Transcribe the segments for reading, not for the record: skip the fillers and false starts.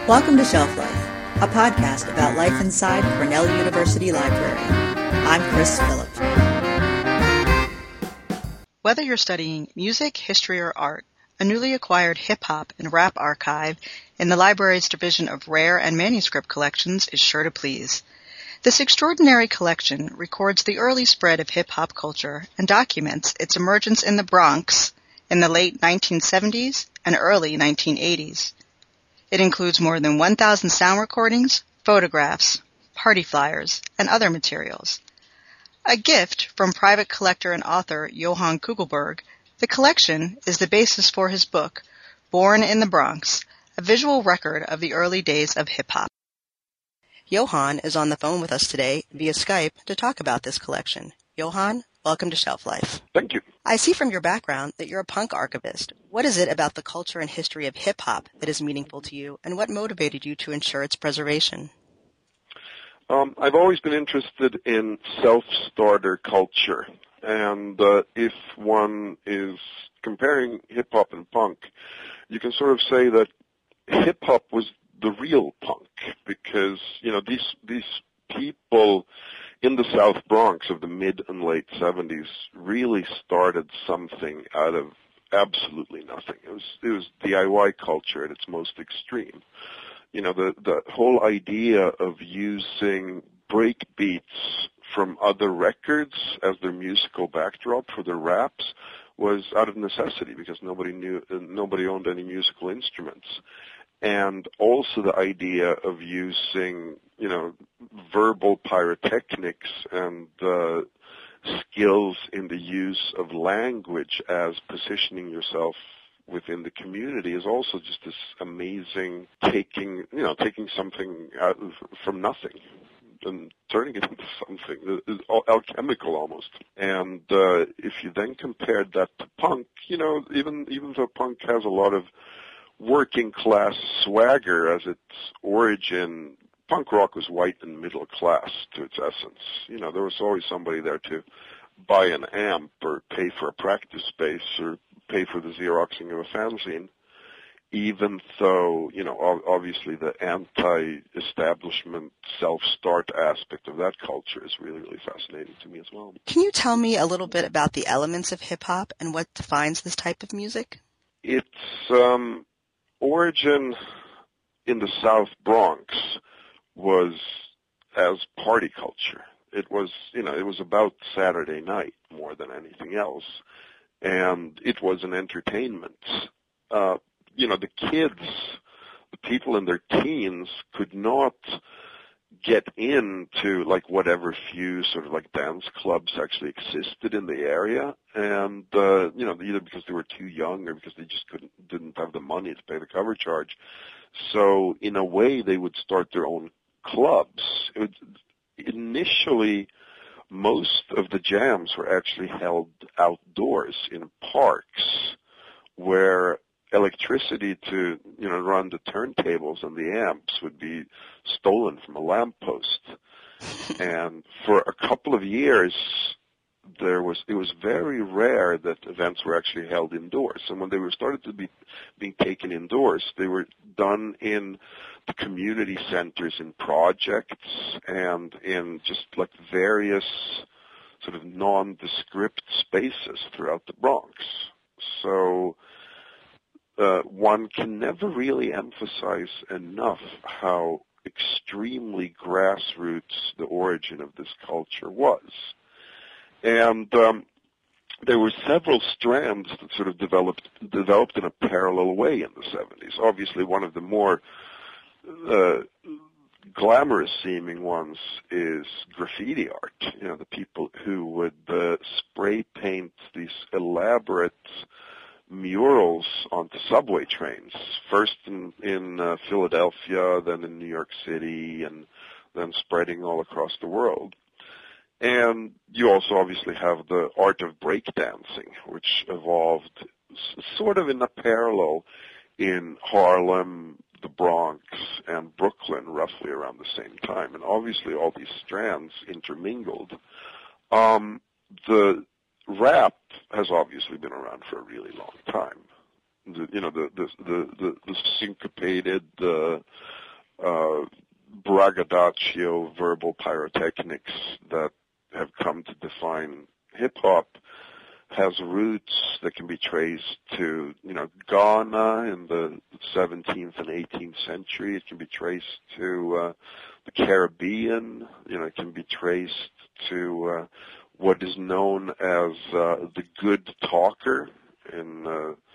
Welcome to Shelf Life, a podcast about life inside Cornell University Library. I'm Chris Phillip. Whether you're studying music, history, or art, a newly acquired hip-hop and rap archive in the library's division of rare and manuscript collections is sure to please. This extraordinary collection records the early spread of hip-hop culture and documents its emergence in the Bronx in the late 1970s and early 1980s. It includes more than 1,000 sound recordings, photographs, party flyers, and other materials. A gift from private collector and author Johann Kugelberg, the collection is the basis for his book, Born in the Bronx, a visual record of the early days of hip-hop. Johann is on the phone with us today via Skype to talk about this collection. Johann, welcome to Shelf Life. Thank you. I see from your background that you're a punk archivist. What is it about the culture and history of hip-hop that is meaningful to you, and what motivated you to ensure its preservation? I've always been interested in self-starter culture, and if one is comparing hip-hop and punk, you can sort of say that hip-hop was the real punk, because, these people in the South Bronx of the mid and late 70s really started something out of absolutely nothing. It was DIY culture at its most extreme. The whole idea of using break beats from other records as their musical backdrop for their raps was out of necessity because nobody owned any musical instruments. And also the idea of using, verbal pyrotechnics and skills in the use of language as positioning yourself within the community is also just this amazing taking something out from nothing and turning it into something alchemical almost. And if you then compared that to punk, even though punk has a lot of working class swagger as its origin, punk rock was white and middle class to its essence. There was always somebody there to buy an amp or pay for a practice space or pay for the Xeroxing of a fanzine, even though, obviously the anti-establishment self-start aspect of that culture is really, really fascinating to me as well. Can you tell me a little bit about the elements of hip-hop and what defines this type of music? Its origin in the South Bronx was as party culture. It was about Saturday night more than anything else, and it was an entertainment. The kids, the people in their teens could not get into like whatever few sort of like dance clubs actually existed in the area, and either because they were too young or because they just didn't have the money to pay the cover charge. So in a way, they would start their own clubs. Initially, most of the jams were actually held outdoors in parks where electricity to, run the turntables and the amps would be stolen from a lamppost. And for a couple of years, it was very rare that events were actually held indoors. And when they were started to be being taken indoors, they were done in the community centers, in projects, and in just like various sort of nondescript spaces throughout the Bronx. So one can never really emphasize enough how extremely grassroots the origin of this culture was. And there were several strands that sort of developed in a parallel way in the 70s. Obviously, one of the more glamorous-seeming ones is graffiti art. The people who would spray paint these elaborate murals onto subway trains, first in Philadelphia, then in New York City, and then spreading all across the world. And you also obviously have the art of breakdancing, which evolved sort of in a parallel in Harlem, the Bronx, and Brooklyn roughly around the same time. And obviously all these strands intermingled. The rap has obviously been around for a really long time. the syncopated, braggadocio verbal pyrotechnics that have come to define hip hop has roots that can be traced to, Ghana in the 17th and 18th century. It can be traced to the Caribbean. It can be traced to what is known as the good talker in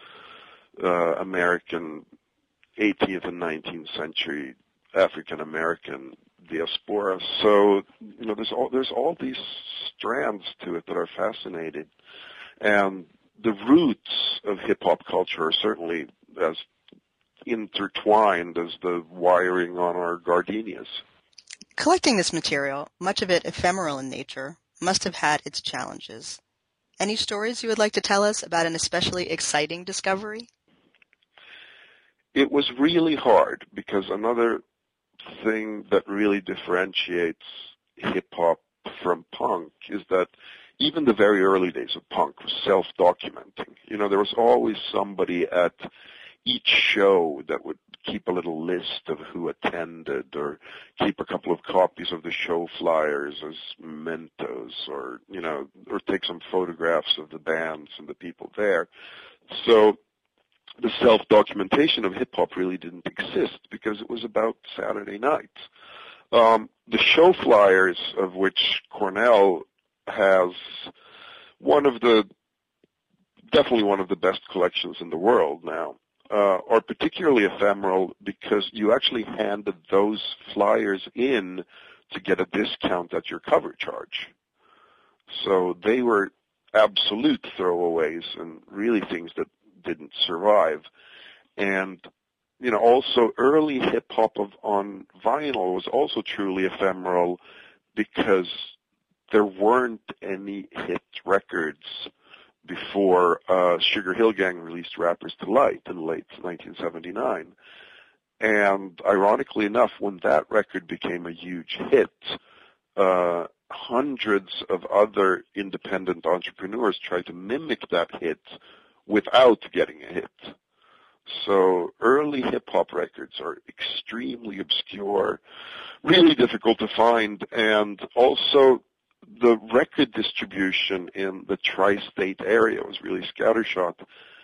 American 18th and 19th century African American diaspora. So, there's all these strands to it that are fascinating. And the roots of hip-hop culture are certainly as intertwined as the wiring on our gardenias. Collecting this material, much of it ephemeral in nature, must have had its challenges. Any stories you would like to tell us about an especially exciting discovery? It was really hard because another thing that really differentiates hip-hop from punk is that even the very early days of punk was self-documenting. There was always somebody at each show that would keep a little list of who attended or keep a couple of copies of the show flyers as mementos or take some photographs of the bands and the people there. So the self-documentation of hip-hop really didn't exist because it was about Saturday nights. The show flyers, of which Cornell has definitely one of the best collections in the world now, are particularly ephemeral because you actually handed those flyers in to get a discount at your cover charge. So they were absolute throwaways and really things that didn't survive. And, also early hip-hop on vinyl was also truly ephemeral because there weren't any hit records before Sugar Hill Gang released Rappers Delight in late 1979. And ironically enough, when that record became a huge hit, hundreds of other independent entrepreneurs tried to mimic that hit without getting a hit. So early hip-hop records are extremely obscure, really difficult to find, and also the record distribution in the tri-state area was really scattershot.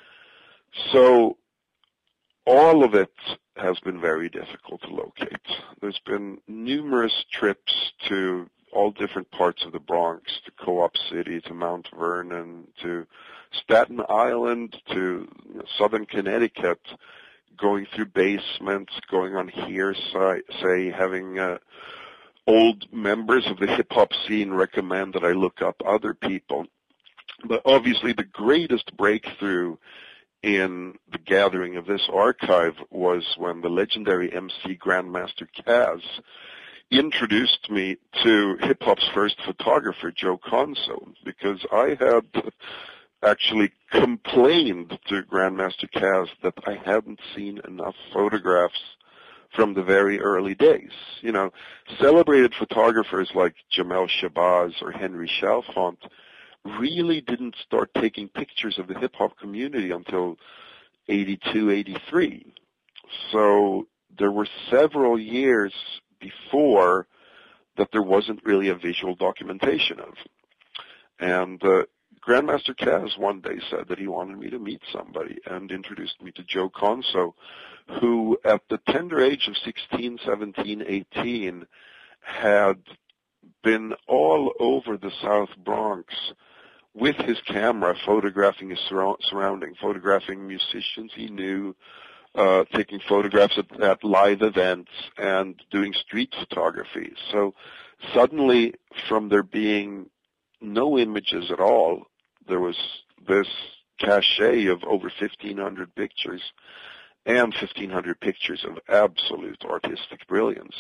So all of it has been very difficult to locate. There's been numerous trips to all different parts of the Bronx, to Co-op City, to Mount Vernon, to Staten Island, to southern Connecticut, going through basements, going on hearsay, having old members of the hip-hop scene recommend that I look up other people. But obviously the greatest breakthrough in the gathering of this archive was when the legendary MC Grandmaster Caz introduced me to hip-hop's first photographer, Joe Conso, because I had actually complained to Grandmaster Caz that I hadn't seen enough photographs from the very early days. Celebrated photographers like Jamel Shabazz or Henry Chalfant really didn't start taking pictures of the hip-hop community until 82, 83. So there were several years before that there wasn't really a visual documentation of. And Grandmaster Caz one day said that he wanted me to meet somebody and introduced me to Joe Conso, who at the tender age of 16, 17, 18 had been all over the South Bronx with his camera, photographing his surrounding, photographing musicians he knew, taking photographs at live events, and doing street photography. So suddenly, from there being no images at all, there was this cachet of over 1,500 pictures and 1,500 pictures of absolute artistic brilliance.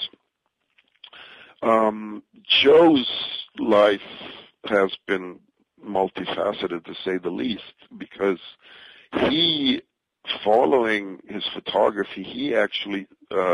Joe's life has been multifaceted, to say the least, because he, following his photography, he actually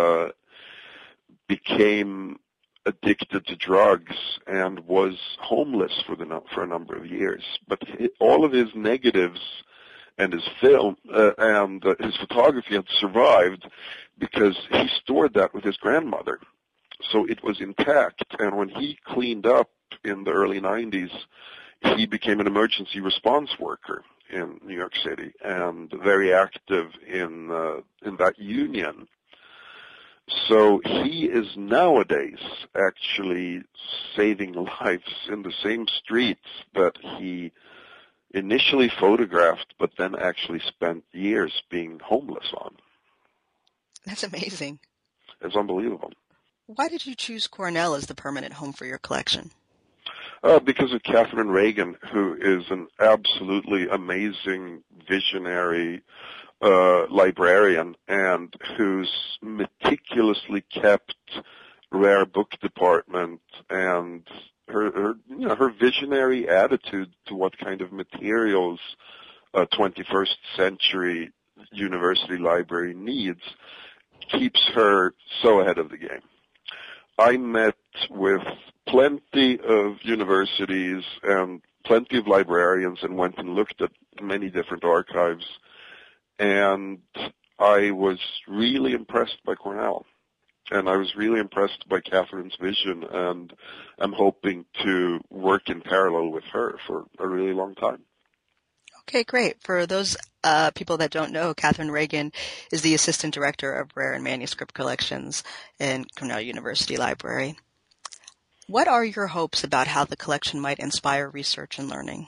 became addicted to drugs and was homeless for a number of years. But all of his negatives and his film and his photography had survived because he stored that with his grandmother. So it was intact, and when he cleaned up in the early 90s, he became an emergency response worker in New York City and very active in that union. So he is nowadays actually saving lives in the same streets that he initially photographed, but then actually spent years being homeless on. That's amazing. It's unbelievable. Why did you choose Cornell as the permanent home for your collection? Because of Catherine Reagan, who is an absolutely amazing visionary librarian and who's meticulously kept rare book department, and her visionary attitude to what kind of materials a 21st century university library needs keeps her so ahead of the game. I met with plenty of universities and plenty of librarians and went and looked at many different archives, and I was really impressed by Cornell. And I was really impressed by Catherine's vision, and I'm hoping to work in parallel with her for a really long time. Okay, great. For those people that don't know, Catherine Reagan is the Assistant Director of Rare and Manuscript Collections in Cornell University Library. What are your hopes about how the collection might inspire research and learning?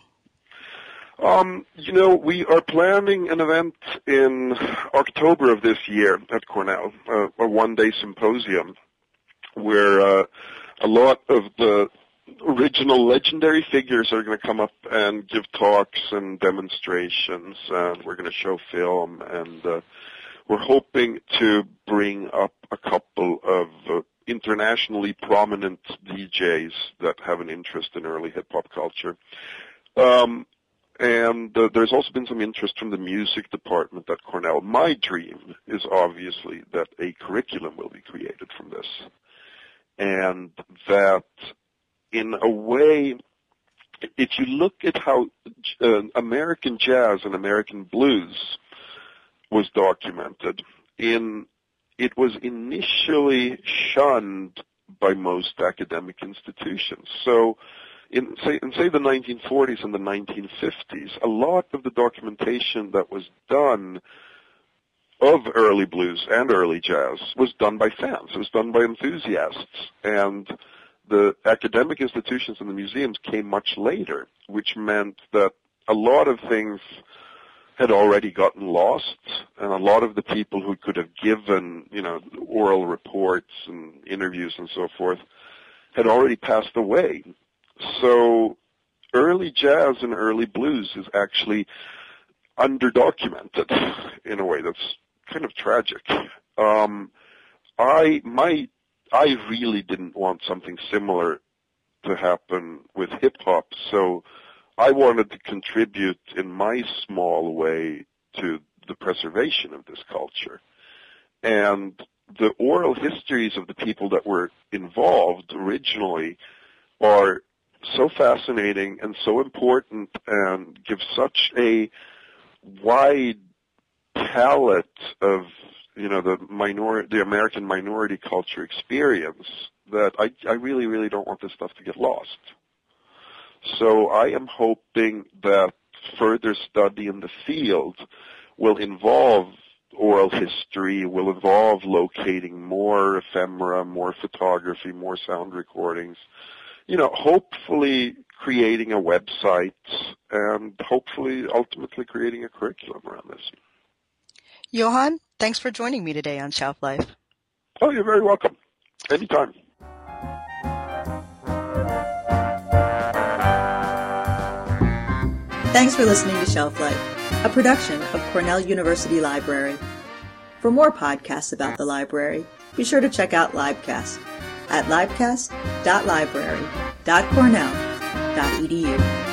We are planning an event in October of this year at Cornell, a one-day symposium where a lot of the original legendary figures are going to come up and give talks and demonstrations, and we're going to show film, and we're hoping to bring up a couple of internationally prominent DJs that have an interest in early hip-hop culture. And there's also been some interest from the music department at Cornell. My dream is obviously that a curriculum will be created from this, and that in a way, if you look at how American jazz and American blues was documented, it was initially shunned by most academic institutions. So in say the 1940s and the 1950s, a lot of the documentation that was done of early blues and early jazz was done by fans. It was done by enthusiasts. And the academic institutions and the museums came much later, which meant that a lot of things had already gotten lost, and a lot of the people who could have given, oral reports and interviews and so forth had already passed away. So early jazz and early blues is actually underdocumented in a way that's kind of tragic. I really didn't want something similar to happen with hip-hop, so I wanted to contribute in my small way to the preservation of this culture. And the oral histories of the people that were involved originally are so fascinating and so important and give such a wide palette of the American minority culture experience that I really, really don't want this stuff to get lost. So I am hoping that further study in the field will involve oral history, will involve locating more ephemera, more photography, more sound recordings, hopefully creating a website and hopefully ultimately creating a curriculum around this. Johan, thanks for joining me today on Shelf Life. Oh, you're very welcome. Anytime. Thanks for listening to Shelf Life, a production of Cornell University Library. For more podcasts about the library, be sure to check out Libecast at libecast.library.cornell.edu.